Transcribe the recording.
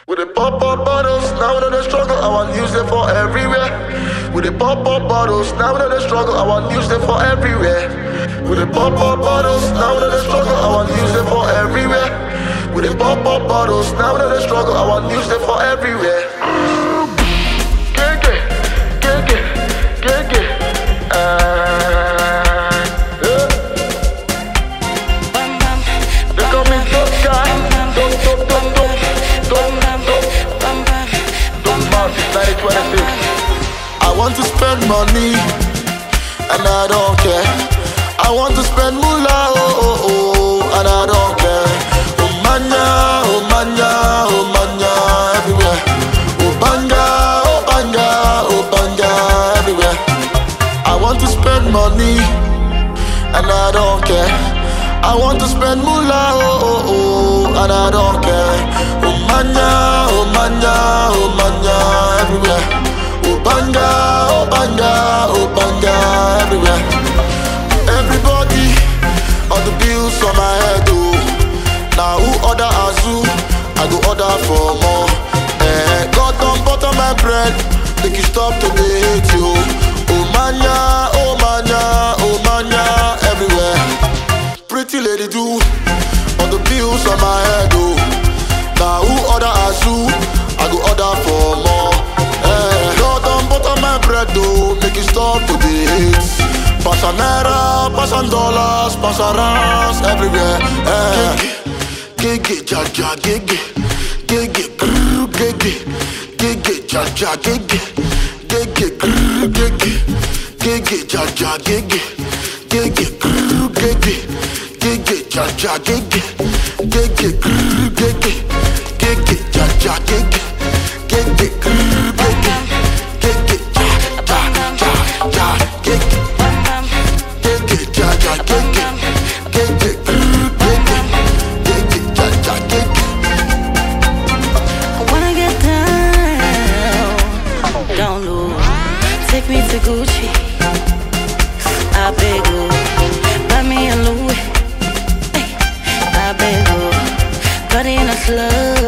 With the pop up bottles, now that they struggle, I want use them for everywhere. With the pop up bottles, now that they struggle, I want use them for everywhere. With the pop up bottles, now that they struggle, I want use them for everywhere. With the pop up bottles, now that they struggle, I want use them for everywhere. I want to spend money, and I don't care. I want to spend moolah, and I don't care. Oh manya, oh manya, oh manya, everywhere. Oh banga, oh banga, oh banga, everywhere. I want to spend money, and I don't care. I want to spend moolah, and I don't care. Oh manya, oh manya, oh manya, everywhere. Oh banga, oh banga, oh banga, everywhere. Everybody, all the bills on my head, oh. Now who order Azu, I go order for more. God don't butter my bread, make you stop to the hate you. Oh manya, oh manya, oh manya, everywhere. Pretty lady do, all the bills on my head, oh. Now who order Azu, I go order for more. God don't butter my bread, oh, make it stop to the hits. Pass a naira, pass a dollars, pass a rands everywhere. Gigi, ja ja, gigi, gigi, gigi, gigi, ja ja, gigi, gigi, gigi, gigi, ja ja, gigi, gigi, gigi, gigi, ja ja, gigi, gigi, gigi, gigi, ja ja, gigi, gigi, gigi. Take me to Gucci, I beg you. Buy me a Louis, I beg you. Cut in a slug.